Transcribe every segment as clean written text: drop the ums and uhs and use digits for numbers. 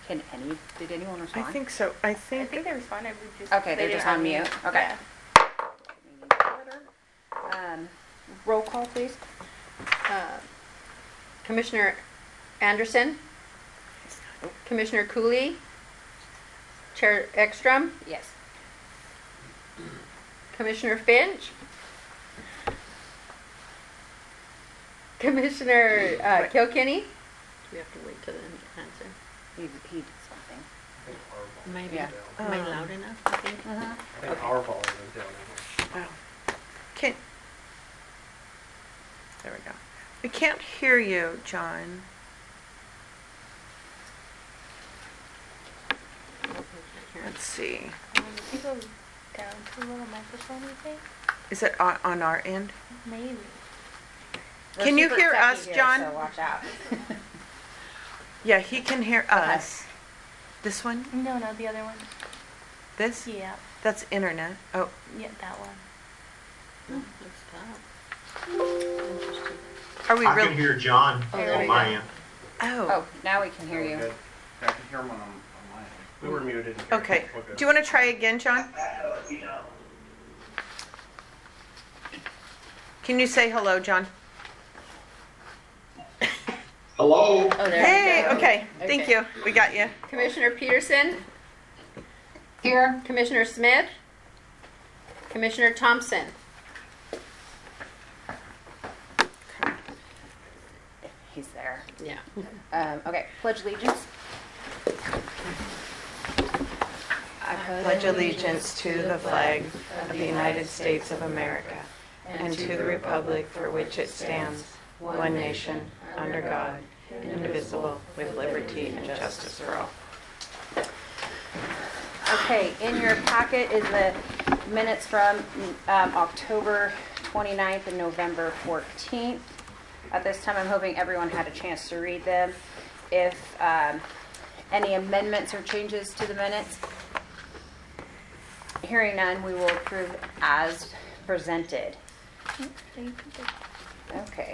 Did anyone respond? I think so. I I think think they responded. We just Okay, they they're just didn't on mute. unmute. Okay. Yeah. Roll call, please. Commissioner Anderson, Commissioner Cooley, Chair Ekstrom, Yes. Commissioner Finch, Commissioner Kilkenny. We have to wait till the answer. He did something. Maybe. Yeah. Am I loud enough? I think. Uh-huh. I think our volume is down in here. can. There we go. We can't hear you, John. Let's see. If you go down to a little microphone, you think? Is it on our end? Maybe. We're Can you super hear techy us, here, John? So watch out. Yeah, he can hear us. This one? No, the other one. This? Yeah, That's internet. Oh, yeah, that one. Oh, let's stop. Interesting. are we I really? can hear John there on we my go. end. Oh, now we can hear you. Good. I can hear them on my end. We were muted. Here. Okay. We're good. Do you want to try again, John? Can you say hello, John? Hello? Oh, there Hey, we go. okay. Thank you. We got you. Commissioner Peterson. Here. Commissioner Smith. Commissioner Thompson. He's there. Yeah. Okay, pledge allegiance. I Pledge allegiance to the flag of the United States of America and to the republic for which it stands, one nation, under God, indivisible, with liberty and justice for all. Okay, in your packet is the minutes from October 29th and November 14th. At this time, I'm hoping everyone had a chance to read them. If any amendments or changes to the minutes, hearing none, we will approve as presented. Okay.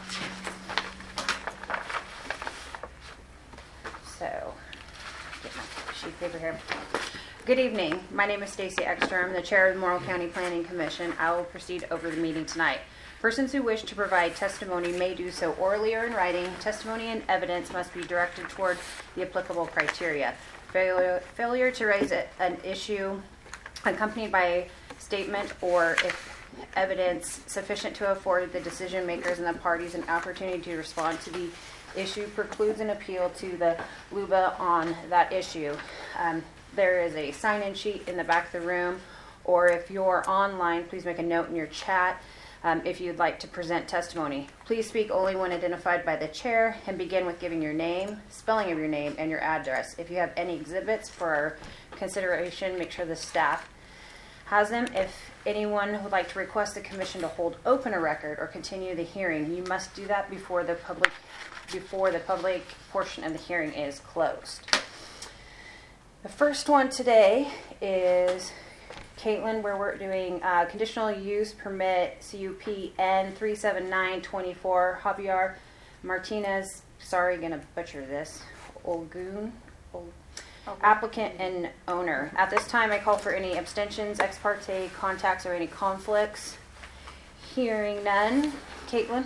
So, get my sheet of paper here. Good evening. My name is Stacy Ekstrom, the Chair of the Morrill County Planning Commission. I will proceed over the meeting tonight. Persons who wish to provide testimony may do so orally or in writing. Testimony and evidence must be directed toward the applicable criteria. Failure to raise an issue accompanied by a statement or if evidence sufficient to afford the decision makers and the parties an opportunity to respond to the issue precludes an appeal to the LUBA on that issue. There is a sign-in sheet in the back of the room, or if you're online, please make a note in your chat if you'd like to present testimony. Please speak only when identified by the chair and begin with giving your name, spelling of your name, and your address. If you have any exhibits for our consideration, make sure the staff has them. If anyone would like to request the commission to hold open a record or continue the hearing, you must do that before the public portion of the hearing is closed. The first one today is Caitlin, where we're doing conditional use permit CUP N37924 Javier Martinez. Sorry, gonna butcher this. Olgun. Applicant and owner. At this time, I call for any abstentions, ex parte contacts, or any conflicts. Hearing none. Caitlin?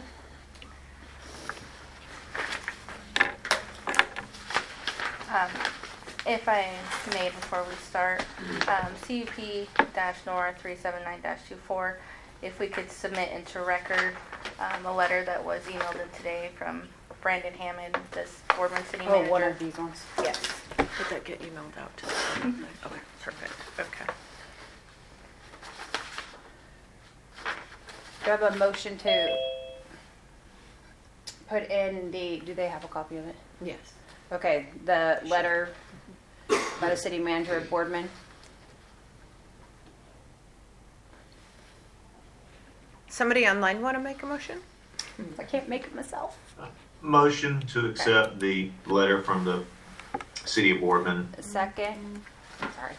If I may, before we start, CUP-NOR 379-24, if we could submit into record a letter that was emailed in today from Brandon Hammond, this Boardman City Manager. Oh, one of these ones. Yes. Did that get emailed out to them? Okay, perfect. Okay. Do I have a motion to put in do they have a copy of it? Yes. Okay, the letter by the city manager of Boardman. Somebody online want to make a motion? I can't make it myself. Motion to accept the letter from the city of Boardman. A second. Sorry.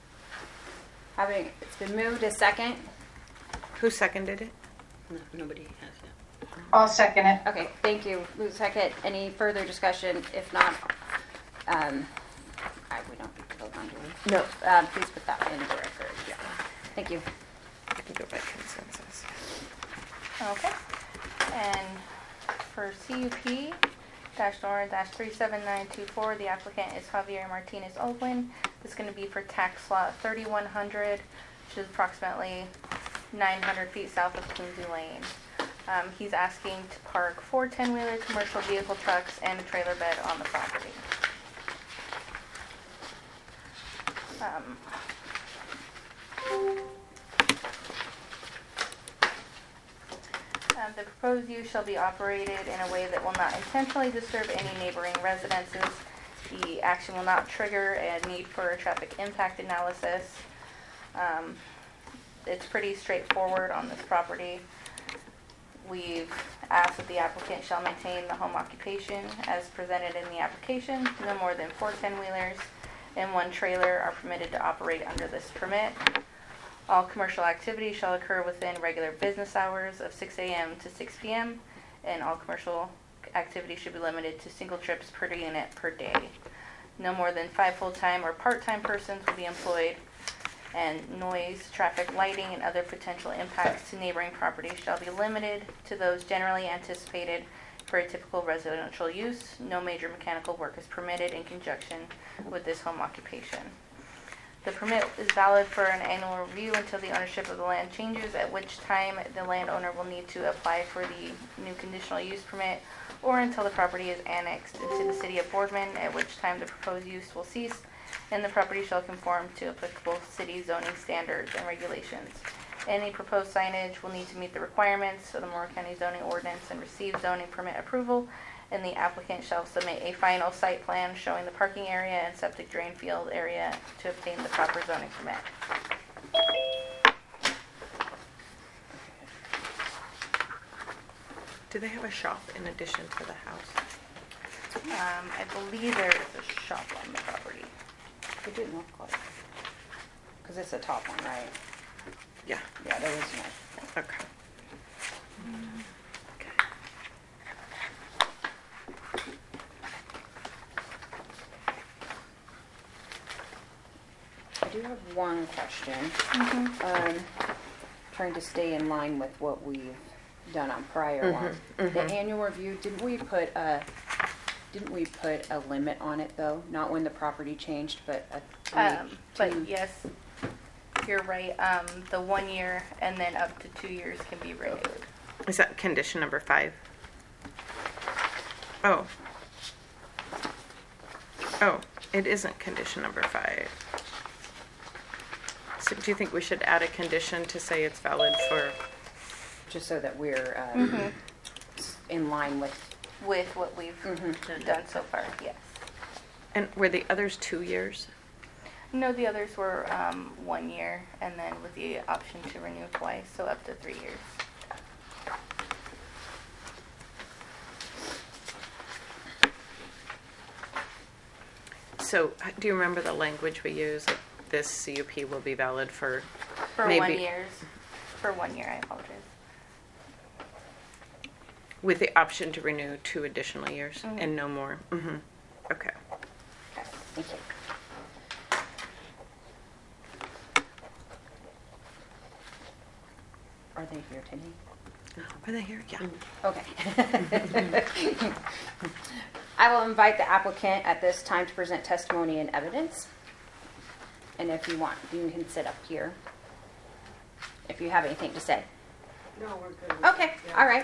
It's been moved a second. Who seconded it? No, nobody has it. I'll second it. Okay, thank you. Move second. Any further discussion? If not, We don't need to vote on, do we? No, Please put that in the record. Yeah. Thank you. I can go by consensus. Okay. And for CUP -NORA-37924, the applicant is Javier Martinez Olguin. This is going to be for tax lot 3100, which is approximately 900 feet south of Quincy Lane. He's asking to park 4 10-wheeler commercial vehicle trucks and a trailer bed on the property. The proposed use shall be operated in a way that will not intentionally disturb any neighboring residences. The action will not trigger a need for a traffic impact analysis. It's pretty straightforward on this property. We've asked that the applicant shall maintain the home occupation as presented in the application. No more than 4 10-wheelers and 1 trailer are permitted to operate under this permit. All commercial activity shall occur within regular business hours of 6 a.m. to 6 p.m. and all commercial activity should be limited to single trips per unit per day. No more than 5 full-time or part-time persons will be employed, and noise, traffic, lighting, and other potential impacts to neighboring properties shall be limited to those generally anticipated for a typical residential use. No major mechanical work is permitted in conjunction with this home occupation. The permit is valid for an annual review until the ownership of the land changes, at which time the landowner will need to apply for the new conditional use permit, or until the property is annexed into the city of Boardman, at which time the proposed use will cease, and the property shall conform to applicable city zoning standards and regulations. Any proposed signage will need to meet the requirements of the Morrow County zoning ordinance and receive zoning permit approval, and the applicant shall submit a final site plan showing the parking area and septic drain field area to obtain the proper zoning permit. Do they have a shop in addition to the house? I believe there is a shop on the property. It didn't look like. Because it's the top one, right? Yeah. Yeah, there is no. Okay. I do have one question. Trying to stay in line with what we've done on prior ones. The annual review, didn't we put a limit on it though? Not when the property changed, but But yes, you're right. The 1 year and then up to 2 years can be renewed. Is that condition number 5? Oh. Oh, it isn't condition number 5. So do you think we should add a condition to say it's valid for? just so that we're in line with. With what we've done so far, yes. And were the others 2 years? No, the others were 1 year, and then with the option to renew twice, so up to 3 years. So do you remember the language we use? Like, this CUP will be valid for For 1 maybe year. For 1 year, I apologize. with the option to renew 2 additional years and no more. Okay. Okay, thank you. Are they here today? Are they here? Yeah. Okay. I will invite the applicant at this time to present testimony and evidence. And if you want, you can sit up here if you have anything to say. No, we're good. Okay, all right.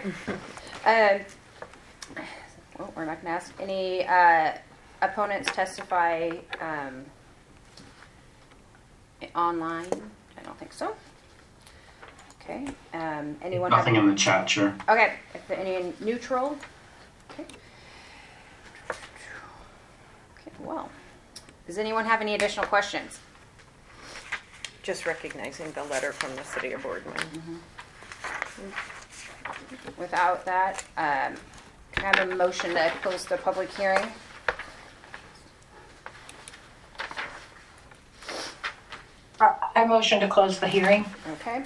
Well, we're not going to ask any opponents testify online. I don't think so. Okay. Anyone? Nothing in the chat, Chair. Okay. If there any neutral? Okay. Okay. Well, does anyone have any additional questions? Just recognizing the letter from the city of Boardman. Without that, can I have a motion to close the public hearing? I motion to close the hearing. Okay.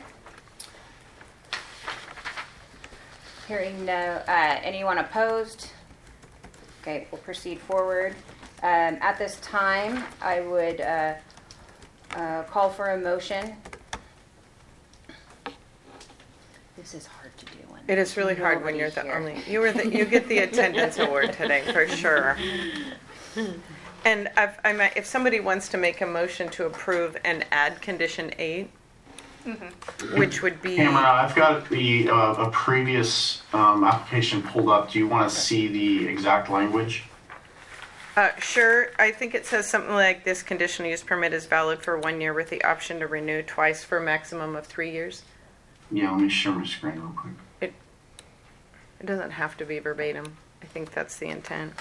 Hearing no, anyone opposed? Okay, we'll proceed forward. At this time, I would call for a motion. This is hard to do. When It is really hard when you're the nobody's here. only, you get the attendance award today, for sure. And if somebody wants to make a motion to approve and add condition 8, which would be, Cameron, I've got a previous application pulled up. Do you want to see the exact language? sure, I think it says something like this conditional use permit is valid for 1 year with the option to renew twice for a maximum of 3 years. Yeah, let me share my screen real quick. It doesn't have to be verbatim. I think that's the intent.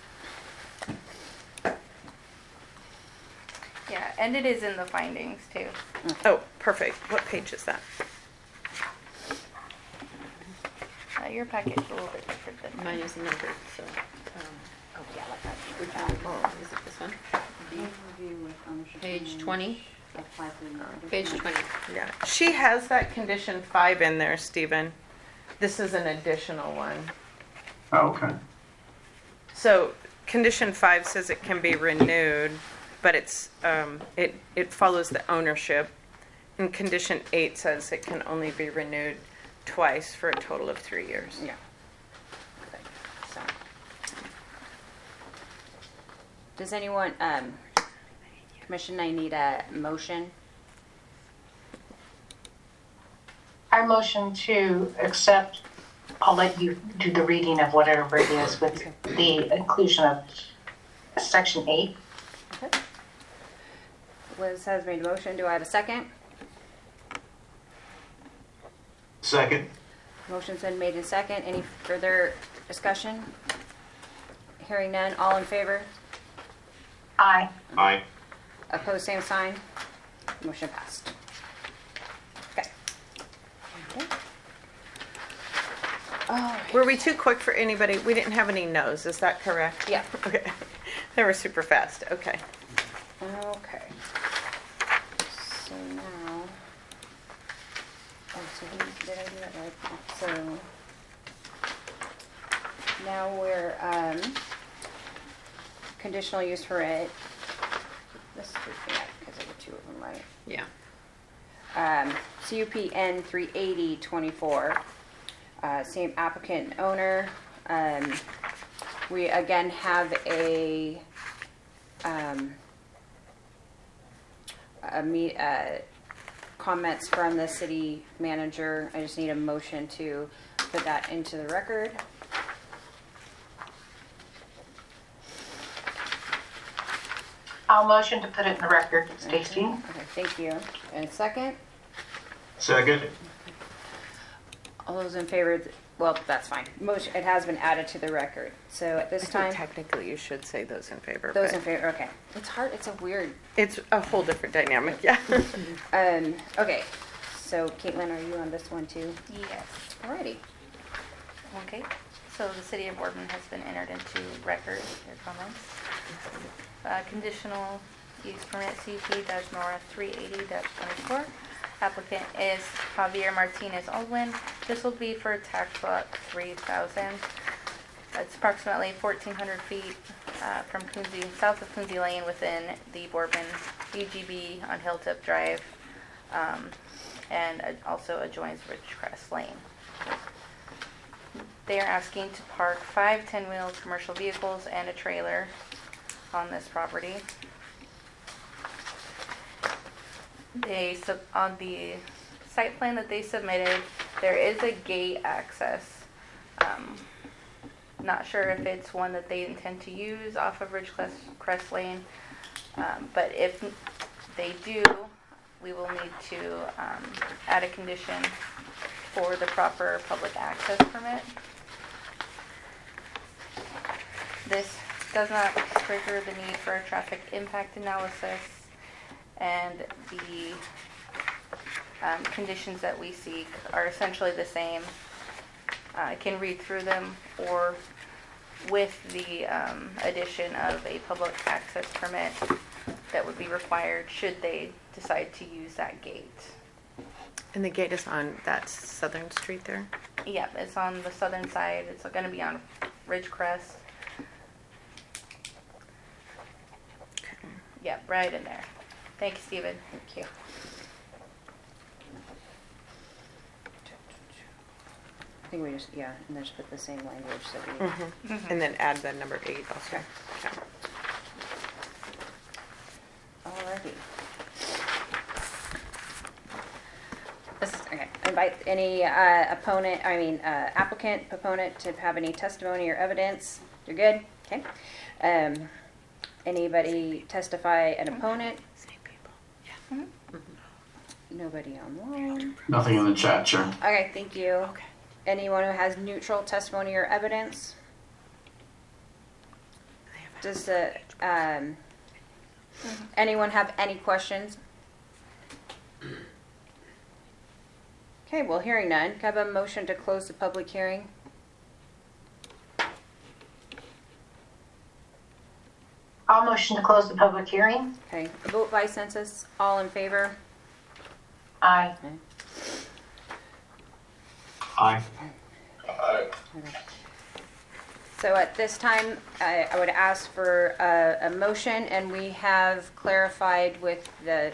Yeah, and it is in the findings too. Oh, perfect. What page is that? Your packet's a little bit different than Mine is numbered, so. Oh, yeah, like that. Which one? Is it this one? Page 20? Page 20. Yeah. She has that condition 5 in there, Stephen. This is an additional one. Oh, okay. So condition 5 says it can be renewed, but it follows the ownership. And condition 8 says it can only be renewed twice for a total of 3 years. Yeah. Okay, so. Does anyone, Commission, I need a motion. I motion to accept, I'll let you do the reading of whatever it is with the inclusion of section 8. Okay. Liz has made a motion. Do I have a second? Second. Motion's been made in second. Any further discussion? Hearing none. All in favor? Aye. Aye. Opposed, same sign. Motion passed. Okay. Oh, Were we too quick for anybody? We didn't have any no's, is that correct? yeah. Okay. They were super fast. Okay. Okay. So now, did I do that right? So now we're conditional use for it. This is freaking out because there were 2 of them, right? Yeah. CUPN 38024. Same applicant and owner. We again have a comments from the city manager. I just need a motion to put that into the record. I'll motion to put it in the record, Stacy. Okay, thank you. And second, Second. all those in favor, well, that's fine. Motion, it has been added to the record. So at I this think time, technically you should say those in favor. those but in favor, okay. It's hard, it's a weird, It's a whole different dynamic, yeah. okay. So Caitlin, are you on this one too? Yes. Alrighty. Okay. So the city of Boardman has been entered into record. Your comments. Conditional use permit CP-Nora 380-24. Applicant is Javier Martinez Aldwin. This will be for tax lot 3000. It's approximately 1,400 feet from south of Coonsey Lane within the Boardman UGB on Hilltop Drive, and also adjoins Ridgecrest Lane. They are asking to park 5 10-wheel commercial vehicles and a trailer on this property. On the site plan that they submitted, there is a gate access. Not sure if it's one that they intend to use off of Ridgecrest Lane, but if they do, we will need to add a condition for the proper public access permit. This does not trigger the need for a traffic impact analysis, and the conditions that we seek are essentially the same. I can read through them, or with the addition of a public access permit that would be required should they decide to use that gate. And the gate is on that southern street there? Yep, it's on the southern side. It's going to be on Ridgecrest. Yep, right in there. Thank you, Stephen. Thank you. I think we just, yeah, and just put the same language that we. Mm-hmm. And then add the number 8 also. Okay. Alrighty. This is, okay. Invite any applicant, proponent to have any testimony or evidence. You're good? Okay. Anybody testify an opponent? Same people. Nobody online. Nothing in the chat, Chair. Okay, thank you. Okay. Anyone who has neutral testimony or evidence? Does anyone have any questions? Okay, well, hearing none, can I have a motion to close the public hearing? I'll motion to close the public hearing. Okay, a vote by census, all in favor? Aye. Aye. So at this time, I would ask for a motion, and we have clarified with the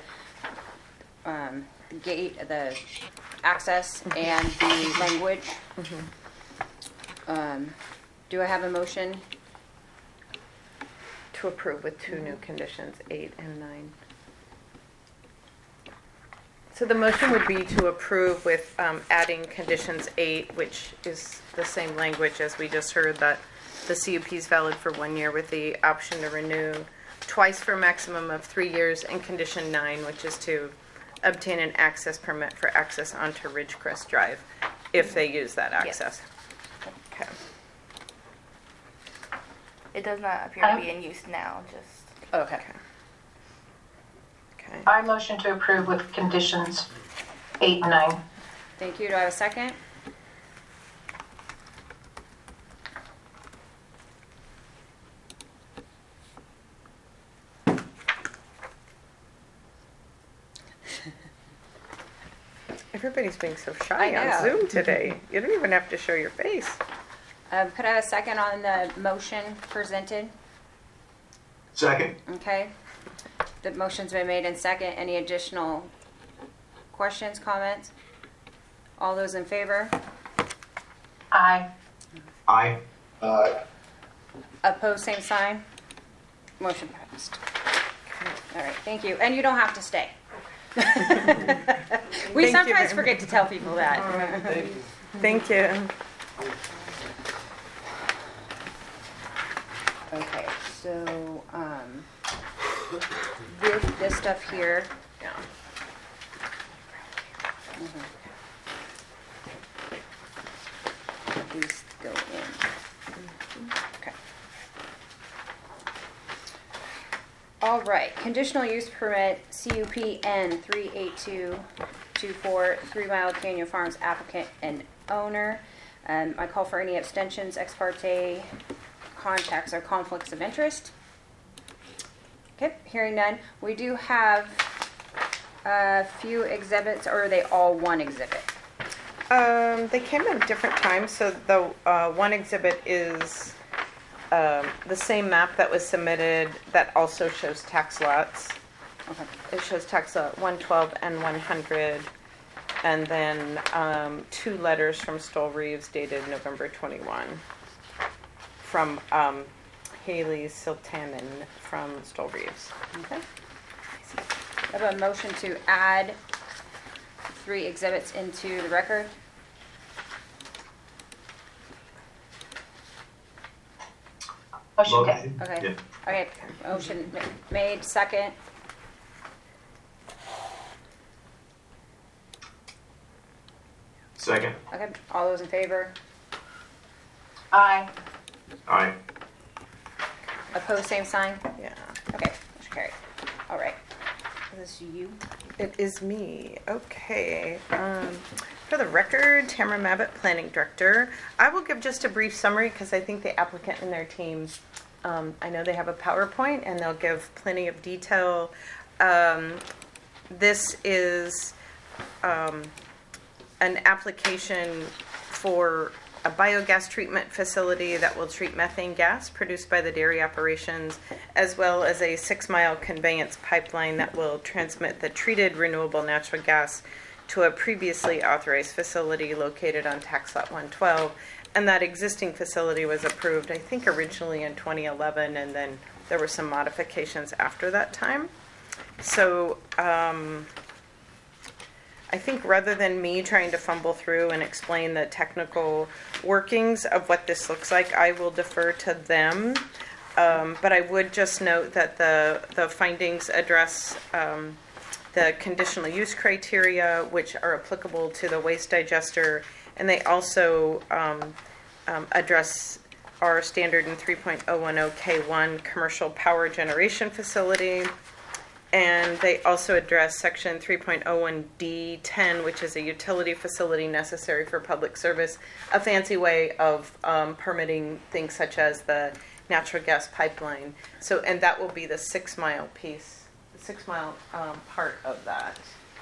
gate, the access and the language. Do I have a motion? To approve with 2 new conditions, 8 and 9. So the motion would be to approve with adding conditions 8, which is the same language as we just heard, that the CUP is valid for 1 year with the option to renew twice for a maximum of 3 years, and condition 9, which is to obtain an access permit for access onto Ridgecrest Drive if they use that access. Okay. It does not appear to be in use now, just. Okay. Okay. I motion to approve with conditions 8 and 9. Thank you. Do I have a second? Everybody's being so I shy know. on Zoom today. You don't even have to show your face. Could I have a second on the motion presented? Second. Okay. The motion's been made in second. Any additional questions, comments? All those in favor? Aye. Aye. Opposed, same sign. Motion passed. All right, thank you. And you don't have to stay. We Thank you sometimes very forget to tell people that. Thank you. Okay, so, with this stuff here. These go in. Okay. All right, conditional use permit, CUPN 38224, 3 Mile Canyon Farms applicant and owner. I call for any abstentions, ex parte contacts, or conflicts of interest. Okay, hearing none. We do have a few exhibits, or are they all one exhibit? They came at different times, so the one exhibit is the same map that was submitted that also shows tax lots. Okay. It shows tax lot 112 and 100, and then 2 letters from Stoll Reeves dated November 21 from Haley Siltanen from Stoll Reeves. Okay. I have a motion to add 3 exhibits into the record. Motion to, Motion. Okay. Yeah. Okay, motion made, second. Second. Okay, all those in favor? aye. Aye. Opposed, same sign? Yeah. Okay, motion carried. All right. Is this you? It is me. Okay. For the record, Tamara Mabbitt, Planning Director. I will give just a brief summary because I think the applicant and their team, I know they have a PowerPoint and they'll give plenty of detail. This is an application for a biogas treatment facility that will treat methane gas produced by the dairy operations, as well as a 6-mile conveyance pipeline that will transmit the treated renewable natural gas to a previously authorized facility located on tax lot 112. And that existing facility was approved, I think, originally in 2011, and then there were some modifications after that time. So I think rather than me trying to fumble through and explain the technical workings of what this looks like, I will defer to them. But I would just note that the findings address the conditional use criteria, which are applicable to the waste digester, and they also address our standard in 3.010K1 commercial power generation facility. And they also address section 3.01D10, which is a utility facility necessary for public service, a fancy way of permitting things such as the natural gas pipeline. So, and that will be the 6-mile piece, the 6-mile part of that.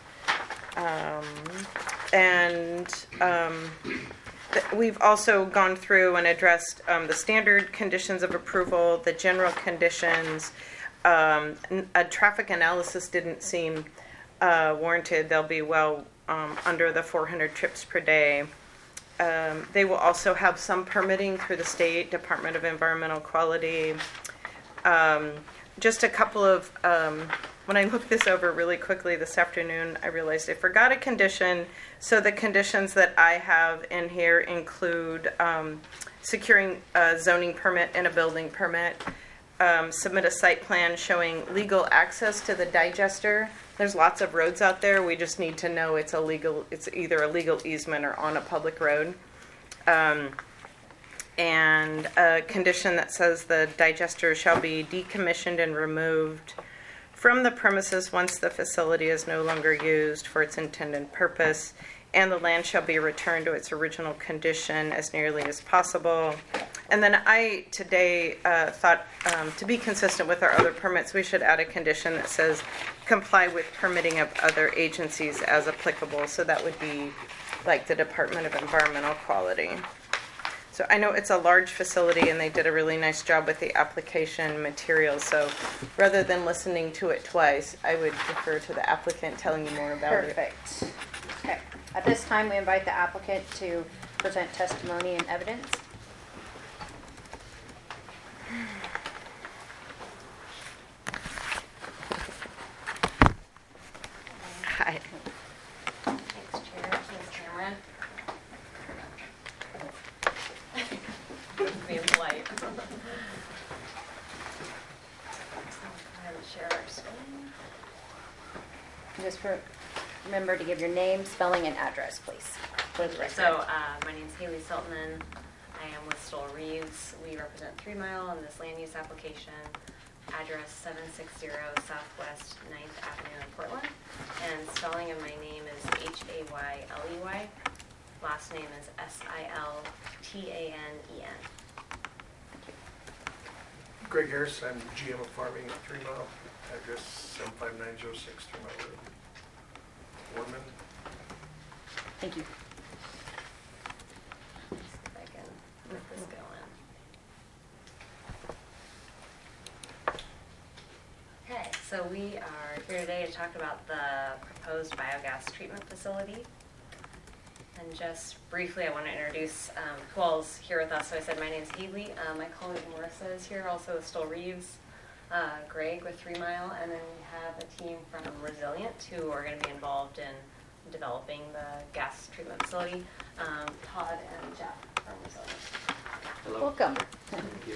We've also gone through and addressed the standard conditions of approval, the general conditions. A traffic analysis didn't seem warranted. They'll be well under the 400 trips per day. They will also have some permitting through the State Department of Environmental Quality. Just a couple of, when I looked this over really quickly this afternoon, I realized I forgot a condition. So the conditions that I have in here include securing a zoning permit and a building permit. Submit a site plan showing legal access to the digester. There's lots of roads out there. We just need to know it's either a legal easement or on a public road. And a condition that says the digester shall be decommissioned and removed from the premises once the facility is no longer used for its intended purpose, and the land shall be returned to its original condition as nearly as possible. And then I today thought to be consistent with our other permits, we should add a condition that says comply with permitting of other agencies as applicable. So that would be like the Department of Environmental Quality. So I know it's a large facility and they did a really nice job with the application materials. So rather than listening to it twice, I would defer to the applicant telling you more about it. Perfect. Okay. At this time, we invite the applicant to present testimony and evidence. Hi. Thanks, Chair. Thanks, Cameron. Being polite. I will share our screen. Just remember to give your name, spelling, and address, please. For the record. So, my name is Haley Seltman. I am with Stoll Reeves. We represent 3 Mile on this land use application. Address 760 Southwest 9th Avenue in Portland. And spelling of my name is Hayley. Last name is Siltanen. Greg Harris, I'm GM of Farming at 3 Mile, address 75906 3 Mile Road. Warman. Thank you. See if I can get this going. Okay, so we are here today to talk about the proposed biogas treatment facility. And just briefly, I want to introduce who all's here with us. So I said my name's Haley. My colleague Marissa is here, also with Stoll Reeves. Greg with 3 Mile, and then we have a team from Resilient who are going to be involved in developing the gas treatment facility. Todd and Jeff from Resilient. Hello. Welcome. Thank you.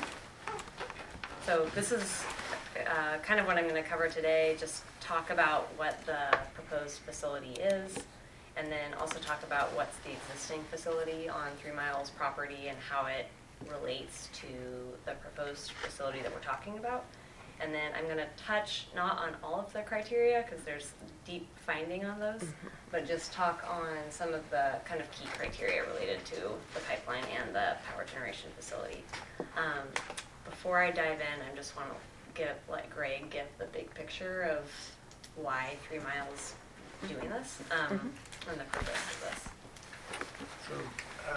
So this is kind of what I'm going to cover today. Just talk about what the proposed facility is, and then also talk about what's the existing facility on 3 Mile's property and how it relates to the proposed facility that we're talking about. And then I'm going to touch not on all of the criteria because there's deep finding on those, but just talk on some of the kind of key criteria related to the pipeline and the power generation facility. Before I dive in, I just want to let Greg give the big picture of why 3 Mile's doing this and the purpose of this. So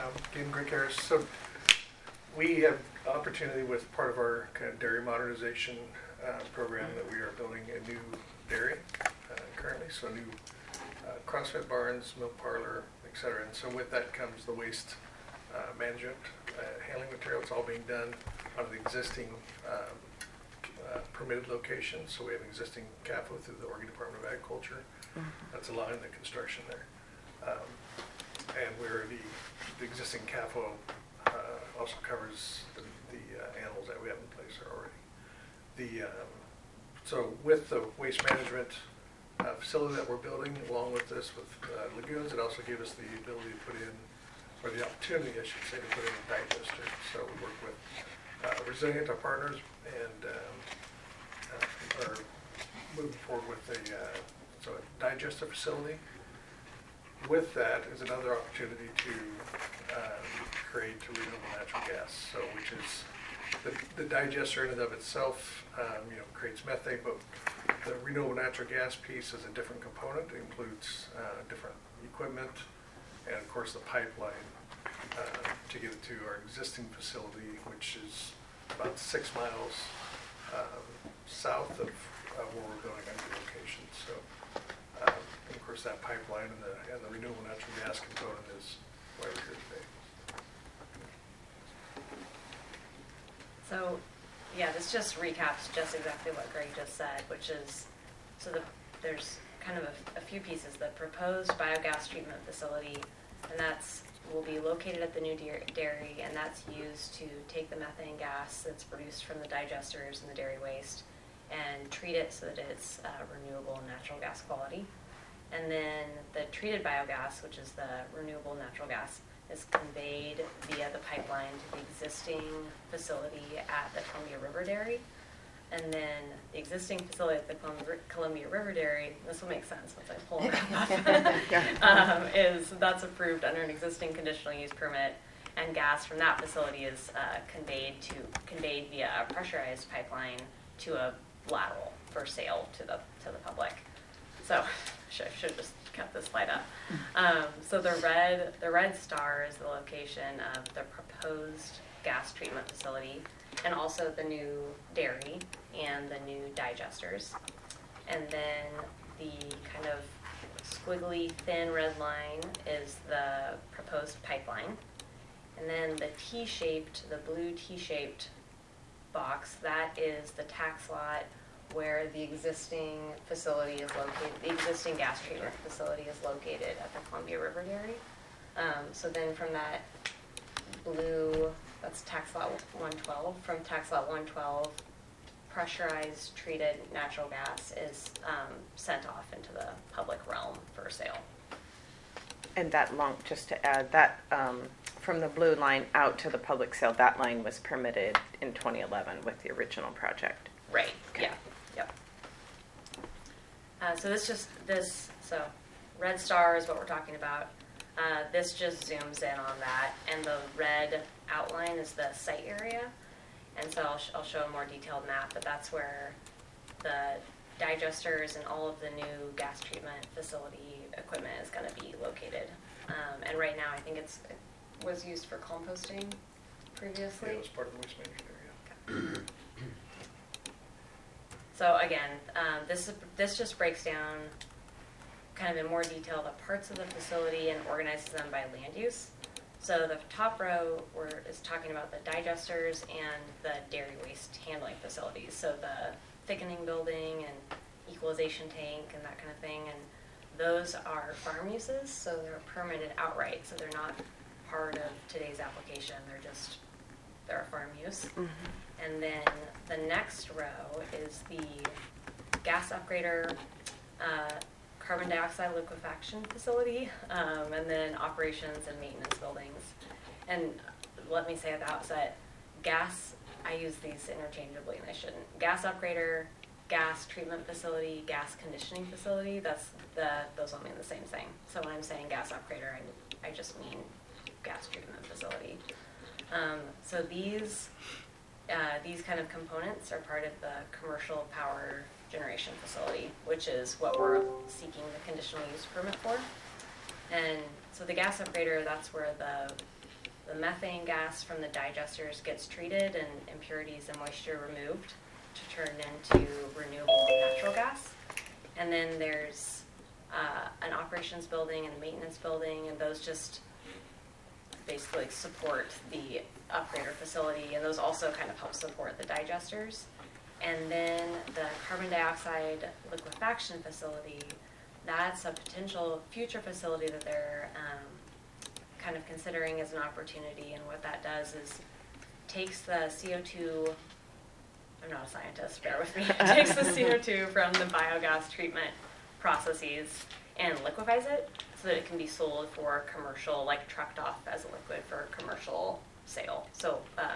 Again, Greg Harris. So we have opportunity with part of our kind of dairy modernization program that we are building a new dairy currently. So new crossfed barns, milk parlor, et cetera. And so with that comes the waste management, handling material. It's all being done on the existing permitted locations. So we have an existing CAFO through the Oregon Department of Agriculture. That's allowing the construction there. And where the existing CAFO also covers the animals that we have in place already. So with the waste management facility that we're building, along with this with lagoons, it also gave us the ability to put in, or the opportunity, I should say, to put in a digester. So we work with Resilient, our partners, and are moving forward with a digester facility. With that is another opportunity to create renewable natural gas. So, which is the digester in and of itself, creates methane, but the renewable natural gas piece is a different component. It includes different equipment and, of course, the pipeline to get it to our existing facility, which is about 6 miles south of where we're building our new location. So, and of course, that pipeline and the renewable natural gas component is why we're here today. So, yeah, this just recaps just exactly what Greg just said, which is, there's kind of a few pieces. The proposed biogas treatment facility, and will be located at the new dairy, and that's used to take the methane gas that's produced from the digesters and the dairy waste and treat it so that it's renewable natural gas quality. And then the treated biogas, which is the renewable natural gas, is conveyed via the pipeline to the existing facility at the Columbia River Dairy. And then the existing facility at the Columbia River Dairy, this will make sense once I pull it up, that's approved under an existing conditional use permit, and gas from that facility is conveyed via a pressurized pipeline to a lateral for sale to the public. So I should just cut this slide up. So the red star is the location of the proposed gas treatment facility, and also the new dairy and the new digesters. And then the kind of squiggly thin red line is the proposed pipeline. And then the blue T-shaped box, that is the tax lot where the existing facility is located, the existing gas treatment facility is located at the Columbia River Dairy. So then from that blue, that's tax lot 112, from tax lot 112, pressurized treated natural gas is sent off into the public realm for sale. And that just to add, that from the blue line out to the public sale, that line was permitted in 2011 with the original project. Right, Okay. yeah, yep. So red star is what we're talking about. This just zooms in on that, and the red outline is the site area. And so I'll show a more detailed map, but that's where the digesters and all of the new gas treatment facility equipment is going to be located. And right now, I think it was used for composting previously. Yeah, it was part of the waste management area. So again, this just breaks down kind of in more detail the parts of the facility and organizes them by land use. So the top row is talking about the digesters and the dairy waste handling facilities. So the thickening building and equalization tank and that kind of thing. And those are farm uses, so they're permitted outright. So they're not part of today's application. They're a farm use. Mm-hmm. And then the next row is the gas upgrader, carbon dioxide liquefaction facility, and then operations and maintenance buildings. And let me say at the outset, gas, I use these interchangeably and I shouldn't. Gas upgrader, gas treatment facility, gas conditioning facility, those all mean the same thing. So when I'm saying gas upgrader, I just mean gas treatment facility. So these kind of components are part of the commercial power generation facility, which is what we're seeking the conditional use permit for. And so the gas upgrader, that's where the the methane gas from the digesters gets treated and impurities and moisture removed to turn into renewable natural gas. And then there's an operations building and a maintenance building, and those just basically support the upgrader facility, and those also kind of help support the digesters. And then the carbon dioxide liquefaction facility, that's a potential future facility that they're kind of considering as an opportunity. And what that does is takes the CO2, I'm not a scientist, bear with me, takes the CO2 from the biogas treatment processes and liquefies it so that it can be sold for commercial, like trucked off as a liquid for commercial sale. So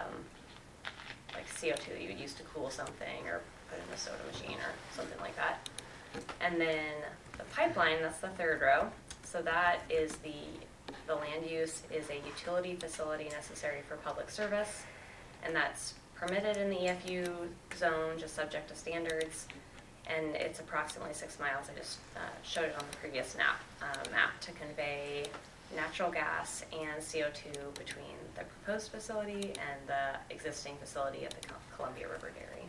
like CO2 that you would use to cool something or put in a soda machine or something like that. And then the pipeline, that's the third row. So that is the land use is a utility facility necessary for public service, and that's permitted in the EFU zone, just subject to standards. And it's approximately 6 miles. I just showed it on the previous map to convey natural gas and CO2 between the proposed facility and the existing facility at the Columbia River Dairy.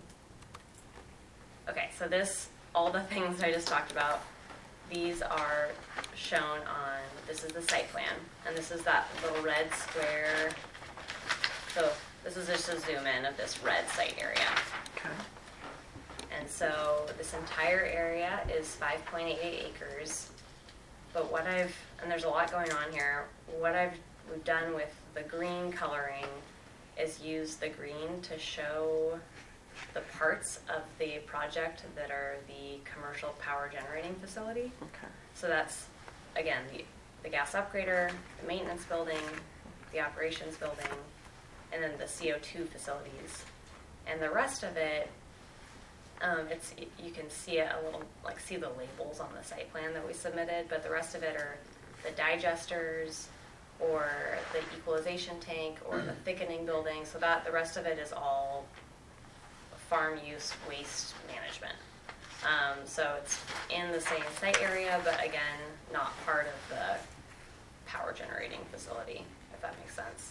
Okay, so all the things I just talked about, these are shown on, this is the site plan, and this is that little red square. So this is just a zoom in of this red site area. Okay. And so this entire area is 5.88 acres. But and there's a lot going on here, we've done with the green coloring is use the green to show the parts of the project that are the commercial power generating facility. Okay. So that's, again, the gas upgrader, the maintenance building, the operations building, and then the CO2 facilities. And the rest of it, you can see it a little, like see the labels on the site plan that we submitted, but the rest of it are the digesters or the equalization tank or the thickening building. So that the rest of it is all farm use waste management. So it's in the same site area, but again, not part of the power generating facility, if that makes sense.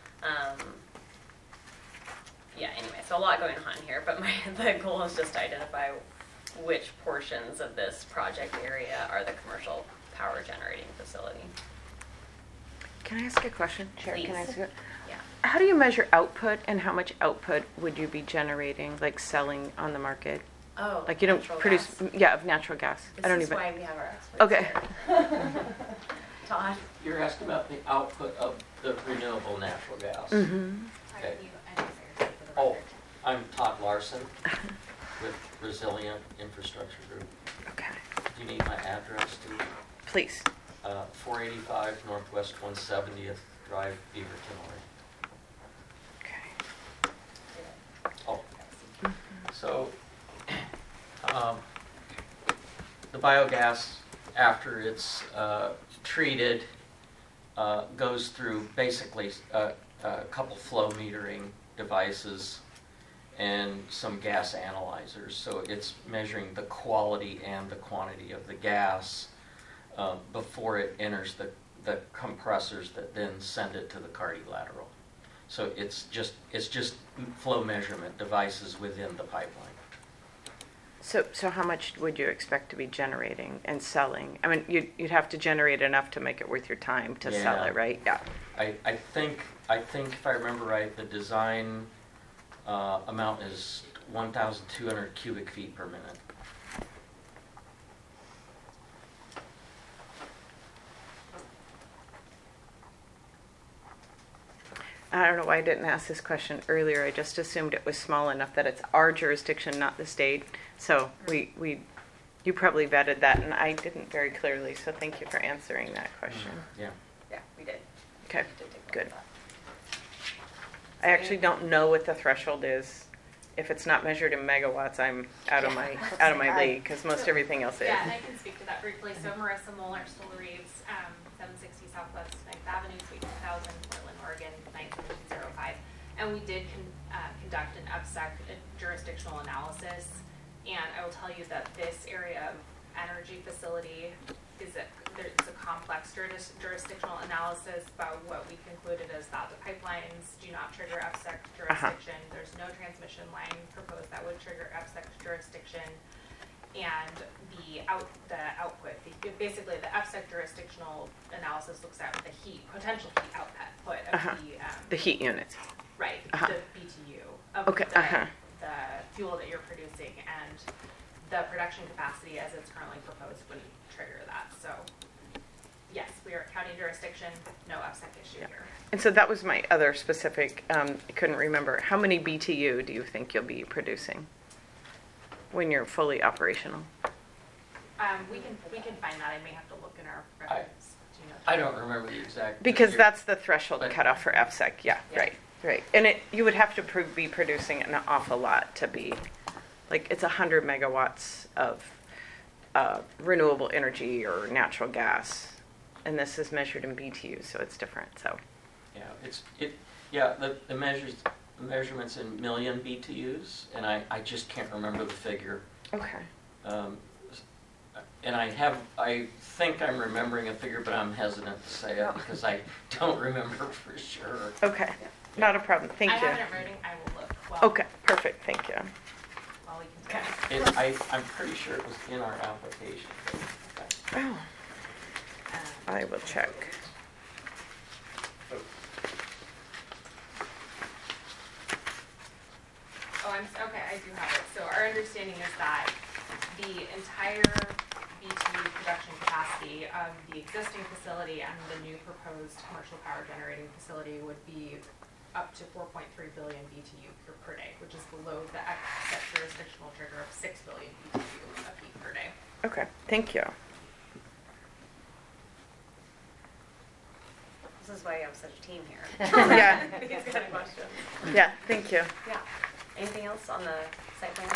Yeah, anyway, so a lot going on here, but the goal is just to identify which portions of this project area are the commercial power generating facility. Can I ask a question, Chair? Can I Please. ask you? Yeah. How do you measure output, and how much output would you be generating, like selling on the market? Oh, Like you don't natural produce, gas. of natural gas. This I don't is even. why we have our experts Okay. here. Todd? You're asking about the output of the renewable natural gas. Mm-hmm. Okay. Oh, I'm Todd Larson with Resilient Infrastructure Group. Okay. Do you need my address too? Please. 485 Northwest 170th Drive, Beaverton, Oregon. Okay. Oh, so the biogas, after it's treated, goes through basically a couple flow metering devices and some gas analyzers. So it's measuring the quality and the quantity of the gas before it enters the compressors that then send it to the cardilateral. So it's just flow measurement devices within the pipeline. So how much would you expect to be generating and selling? I mean, you'd have to generate enough to make it worth your time to sell Yeah. it, right? Yeah. I think if I remember right, the design amount is 1,200 cubic feet per minute. I don't know why I didn't ask this question earlier. I just assumed it was small enough that it's our jurisdiction, not the state. So you probably vetted that, and I didn't very clearly. So thank you for answering that question. Yeah. Yeah, we did. Okay, We did take a good. look at I actually don't know what the threshold is. If it's not measured in megawatts, I'm out of my league because most everything else is. Yeah, and I can speak to that briefly. So Marissa Moeller, Solar Reeves, 760 Southwest 9th Avenue, Suite 1000, Portland, Oregon, 91705. And we did conduct an UPSEC jurisdictional analysis. And I will tell you that this area of energy facility it's a complex jurisdictional analysis, but what we concluded is that the pipelines do not trigger FSEC jurisdiction. There's no transmission line proposed that would trigger FSEC jurisdiction. And the output, basically the FSEC jurisdictional analysis looks at the potential heat output of the heat units. Right, the BTU of Okay. the fuel that you're producing, and the production capacity as it's currently proposed wouldn't trigger that. So yes, we are county jurisdiction, no FSEC issue here. And so that was my other specific, I couldn't remember. How many BTU do you think you'll be producing when you're fully operational? We can find that. I may have to look in our records. I don't remember the exact. Because figure. that's the threshold cutoff for FSEC. Yeah, Yeah. right. And you would have to be producing an awful lot to be, like, it's 100 megawatts of renewable energy or natural gas. And this is measured in BTU, so it's different. So Yeah, the measurements in million BTUs, and I just can't remember the figure. Okay. And I think I'm remembering a figure, but I'm hesitant to say it because I don't remember for sure. Okay. Not a problem. Thank I you. have it written. I will look. Okay. Perfect. Thank you. While we can I'm pretty sure it was in our application. Oh. I will check. Okay, I do have it. So our understanding is that the entire BTU production capacity of the existing facility and the new proposed commercial power generating facility would be up to 4.3 billion BTU per day, which is below the FSEC jurisdictional trigger of 6 billion BTU of heat per day. Okay. Thank you. This is why you have such a team here. Yeah. These kind of questions. Yeah. Thank you. Yeah. Anything else on the site plan?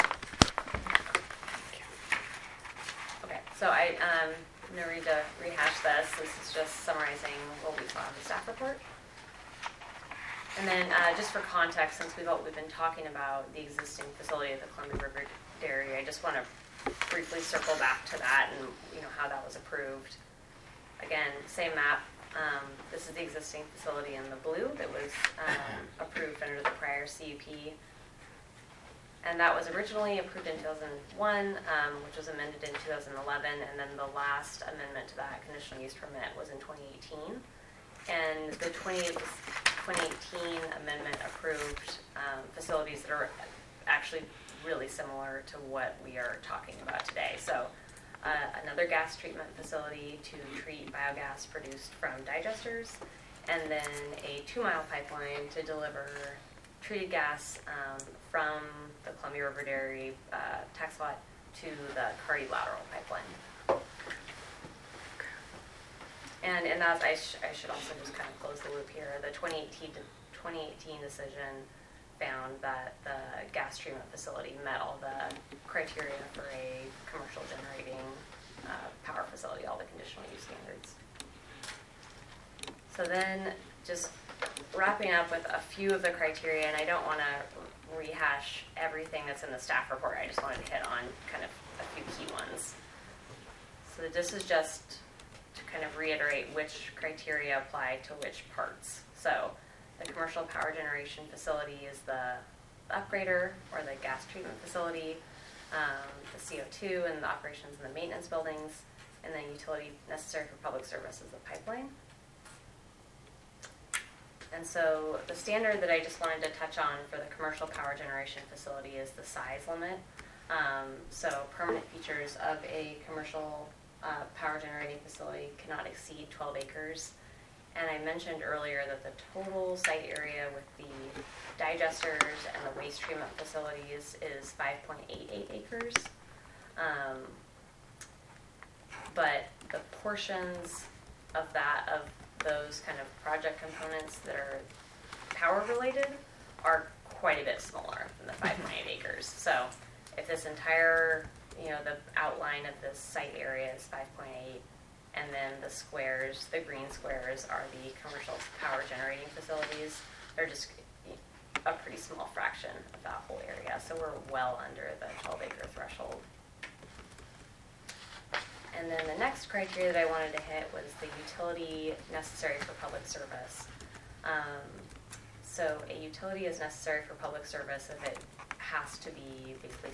Okay, so I'm going to rehash this. This is just summarizing what we saw in the staff report. And then just for context, since we've been talking about the existing facility at the Columbia River Dairy, I just want to briefly circle back to that and how that was approved. Again, same map. This is the existing facility in the blue that was approved under the prior CUP. And that was originally approved in 2001, which was amended in 2011, and then the last amendment to that conditional use permit was in 2018. And the 2018 amendment approved facilities that are actually really similar to what we are talking about today. So another gas treatment facility to treat biogas produced from digesters, and then a 2-mile pipeline to deliver treated gas from the Columbia River Dairy tax lot to the Cardi lateral pipeline. And as I should also just kind of close the loop here, the 2018 decision found that the gas treatment facility met all the criteria for a commercial generating power facility, all the conditional use standards. So then just wrapping up with a few of the criteria, and I don't want to rehash everything that's in the staff report. I just wanted to hit on kind of a few key ones. So this is just to kind of reiterate which criteria apply to which parts. So the commercial power generation facility is the upgrader or the gas treatment facility, the CO2 and the operations and the maintenance buildings, and then utility necessary for public service is the pipeline. And so the standard that I just wanted to touch on for the commercial power generation facility is the size limit. So permanent features of a commercial power generating facility cannot exceed 12 acres. And I mentioned earlier that the total site area with the digesters and the waste treatment facilities is 5.88 acres. But the portions of those kind of project components that are power related are quite a bit smaller than the 5.8 acres. So if this entire, the outline of this site area is 5.8, and then the squares, the green squares, are the commercial power generating facilities, they're just a pretty small fraction of that whole area. So we're well under the 12-acre threshold. And then the next criteria that I wanted to hit was the utility necessary for public service. So a utility is necessary for public service if it has to be basically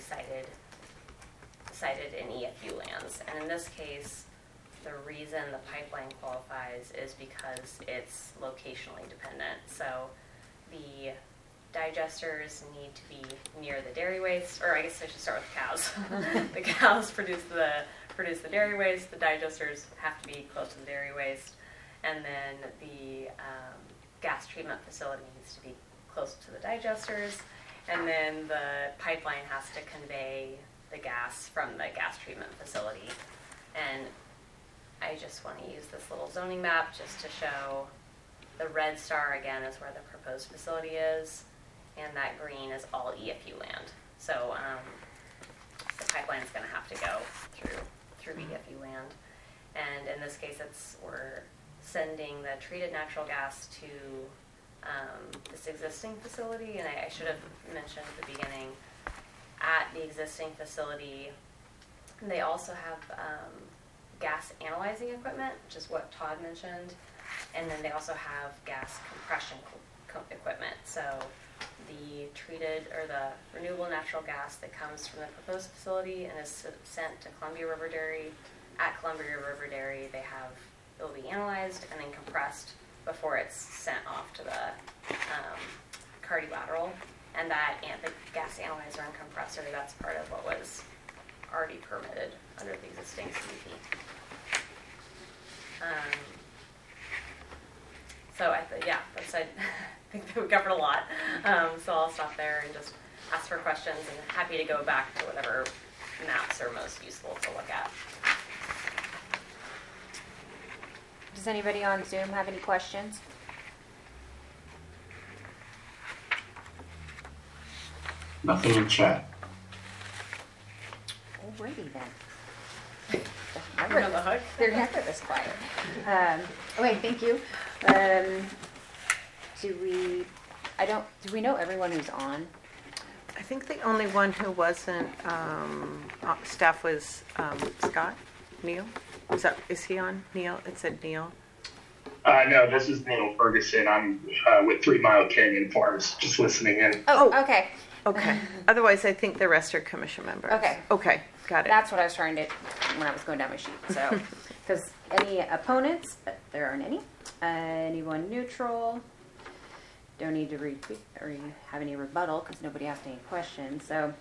cited in EFU lands. And in this case, the reason the pipeline qualifies is because it's locationally dependent. So the digesters need to be near the dairy waste, or I guess I should start with cows. The cows produce the dairy waste. The digesters have to be close to the dairy waste, and then the gas treatment facility needs to be close to the digesters, and then the pipeline has to convey the gas from the gas treatment facility. And I just want to use this little zoning map just to show the red star again is where the proposed facility is, and that green is all EFU land. So the pipeline is going to have to go through EFU land, and in this case, we're sending the treated natural gas to this existing facility. And I should have mentioned at the beginning, at the existing facility, they also have gas analyzing equipment, which is what Todd mentioned, and then they also have gas compression equipment. So the treated or the renewable natural gas that comes from the proposed facility and is sent to Columbia River Dairy, at Columbia River Dairy it will be analyzed and then compressed before it's sent off to the cardilateral. And the gas analyzer and compressor, that's part of what was already permitted under the existing CUP. So I think that we covered a lot. So I'll stop there and just ask for questions, and happy to go back to whatever maps are most useful to look at. Does anybody on Zoom have any questions? Nothing in chat. Alrighty then. You're on the hook. They're never this quiet. Okay, thank you. Do we know everyone who's on? I think the only one who wasn't staff was Scott Neal. Is he on? Neal? It said Neal. No, this is Neil Ferguson. I'm with 3 Mile Canyon Farms, just listening in. Oh, okay. Okay. Otherwise, I think the rest are commission members. Okay. Okay. Got it. That's what I was trying to, when I was going down my sheet. So, because any opponents, there aren't any. Anyone neutral? Don't need to retweet or have any rebuttal because nobody asked any questions. So,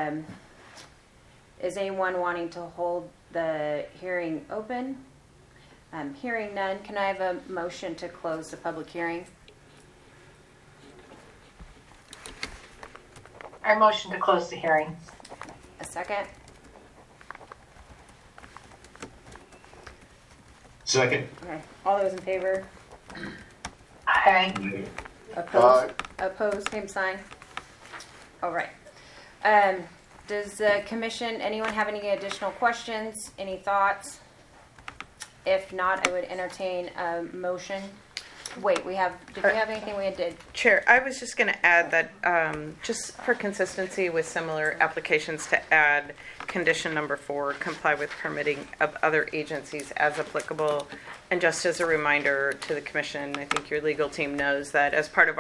is anyone wanting to hold the hearing open? Hearing none, can I have a motion to close the public hearing? I motion to close the hearing. A second? Second. Okay. All those in favor? Aye. Opposed? Opposed, same sign. All right. Does the commission, anyone have any additional questions, any thoughts? If not, I would entertain a motion. Wait, did we have anything we did? Chair, I was just going to add that just for consistency with similar applications, to add condition number 4, comply with permitting of other agencies as applicable. And just as a reminder to the commission, I think your legal team knows that as part of